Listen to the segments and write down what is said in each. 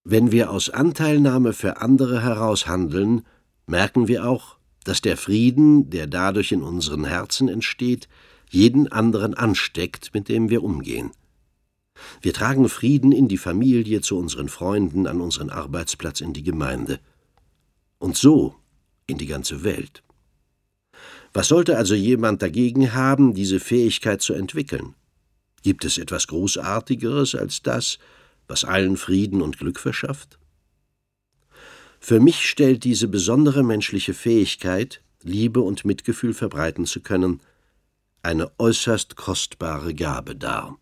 Wenn wir aus Anteilnahme für andere heraus handeln, merken wir auch, dass der Frieden, der dadurch in unseren Herzen entsteht, jeden anderen ansteckt, mit dem wir umgehen. Wir tragen Frieden in die Familie, zu unseren Freunden, an unseren Arbeitsplatz, in die Gemeinde. Und so in die ganze Welt. Was sollte also jemand dagegen haben, diese Fähigkeit zu entwickeln? Gibt es etwas Großartigeres als das, was allen Frieden und Glück verschafft? Für mich stellt diese besondere menschliche Fähigkeit, Liebe und Mitgefühl verbreiten zu können, eine äußerst kostbare Gabe dar.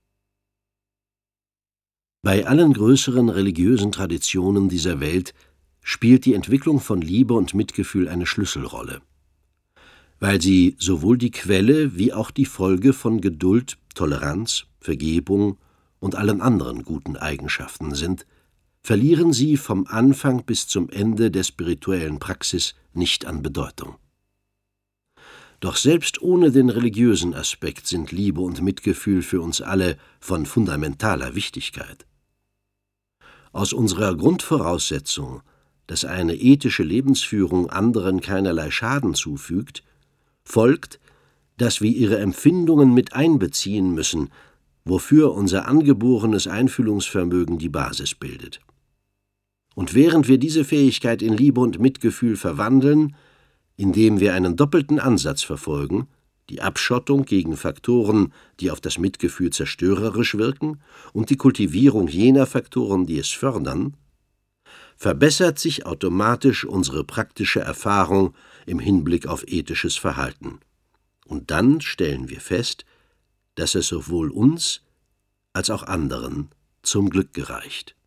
Bei allen größeren religiösen Traditionen dieser Welt spielt die Entwicklung von Liebe und Mitgefühl eine Schlüsselrolle, weil sie sowohl die Quelle wie auch die Folge von Geduld, Toleranz, Vergebung und allen anderen guten Eigenschaften sind, verlieren sie vom Anfang bis zum Ende der spirituellen Praxis nicht an Bedeutung. Doch selbst ohne den religiösen Aspekt sind Liebe und Mitgefühl für uns alle von fundamentaler Wichtigkeit. Aus unserer Grundvoraussetzung, dass eine ethische Lebensführung anderen keinerlei Schaden zufügt, folgt, dass wir ihre Empfindungen mit einbeziehen müssen, wofür unser angeborenes Einfühlungsvermögen die Basis bildet. Und während wir diese Fähigkeit in Liebe und Mitgefühl verwandeln, indem wir einen doppelten Ansatz verfolgen, die Abschottung gegen Faktoren, die auf das Mitgefühl zerstörerisch wirken, und die Kultivierung jener Faktoren, die es fördern, verbessert sich automatisch unsere praktische Erfahrung im Hinblick auf ethisches Verhalten. Und dann stellen wir fest, dass es sowohl uns als auch anderen zum Glück gereicht.